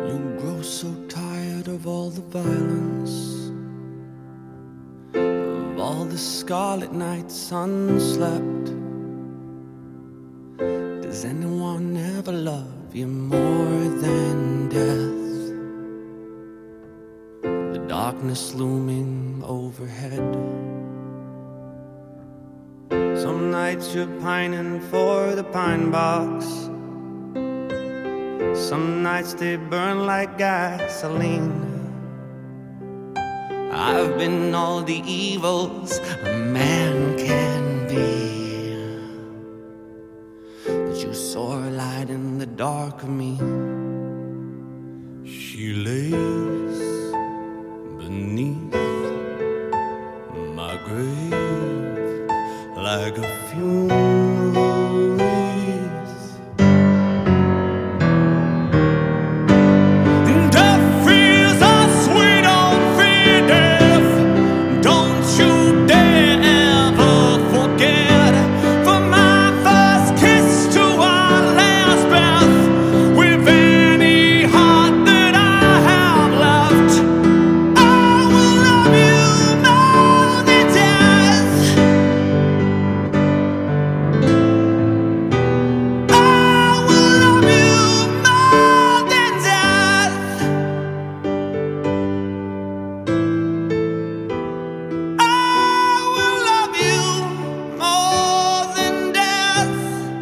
You grow so tired of all the violence, of all the scarlet nights unslept. Does anyone ever love you more than death? The darkness looming overhead. Some nights you're pining for the pine box. Some nights they burn like gasoline. I've been all the evils a man can be, but you saw a light in the dark of me. She lay